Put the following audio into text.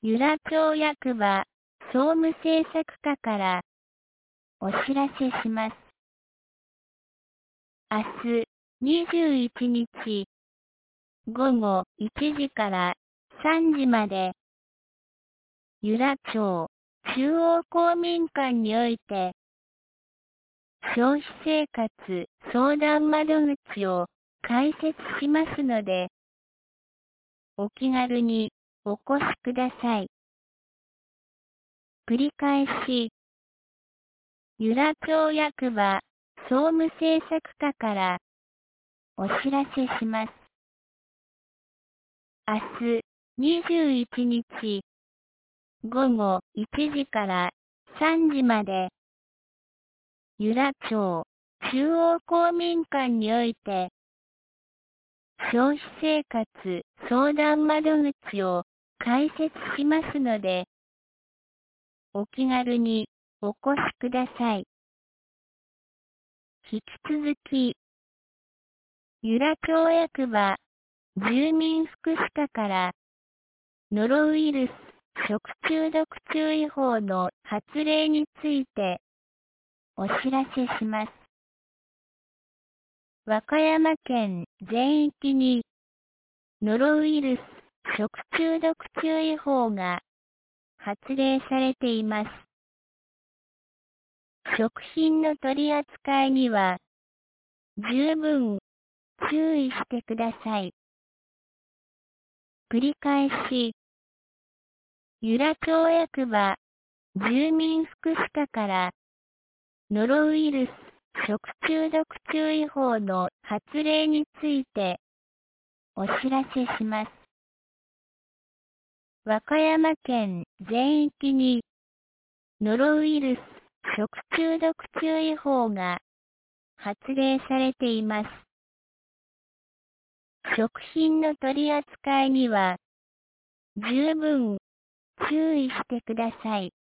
由良町役場総務政策課からお知らせします。明日21日午後1時から3時まで由良町中央公民館において消費生活相談窓口を開設しますので、お気軽にお越しください。繰り返し、由良町役場総務政策課からお知らせします。明日21日午後1時から3時まで由良町中央公民館において消費生活相談窓口を開設しますので、お気軽にお越しください。引き続き、由良町役場住民福祉課からノロウイルス食中毒注意報の発令についてお知らせします。和歌山県全域にノロウイルス食中毒注意報が発令されています。食品の取り扱いには十分注意してください。繰り返し、由良町役場住民福祉課からノロウイルス食中毒注意報の発令についてお知らせします。和歌山県全域にノロウイルス食中毒注意報が発令されています。食品の取り扱いには十分注意してください。